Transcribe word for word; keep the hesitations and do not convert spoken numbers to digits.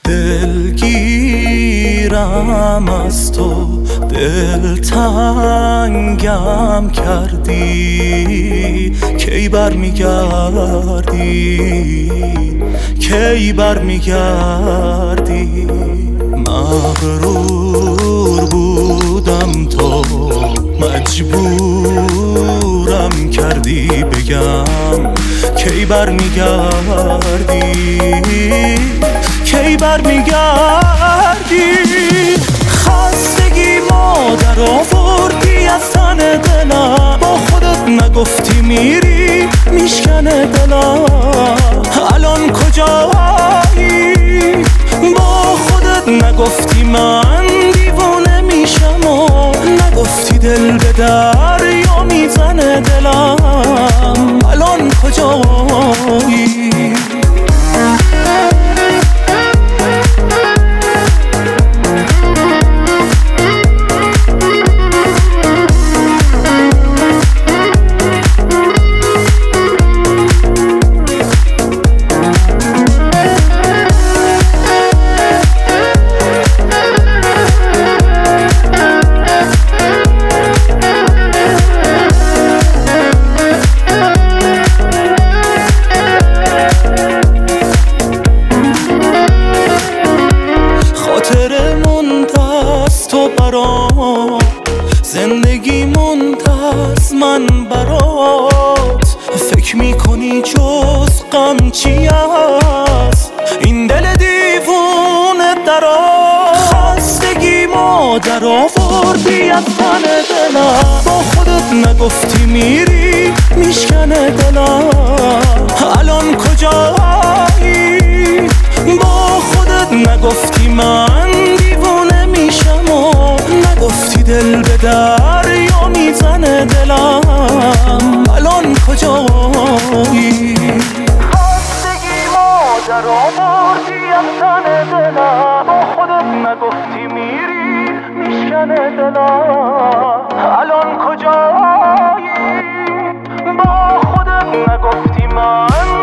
دلگیرم از تو، دلتنگم کردی. کی بر میگردی، کی بر میگردی. مغرور بودم تو مجبورم کردی بگم کی بر میگردی، کی بر میگردی. خستگی مادر آوردی از تن دلم، با خودت نگفتی میری میشکنه دلم. الان کجایی؟ با خودت نگفتی من دیوونه میشم و نگفتی دل به دریا میزنه دلم. الان کجایی؟ زندگی منتظر من برات، فکر میکنی جز غم چی هست این دل دیوونه درات. خستگی مادر آوردی از تن دلم، با خودت نگفتی میری میشکنه دلم. الان کجایی؟ با خودت نگفتی من دیوونه میشم و نگفتی دل به دریا میزنه دلم. الان کجایی؟ خستگی مادر آوردی از تن دلم، با خودت نگفتی میری میشکنه دلم. الان کجایی؟ با خودت نگفتی من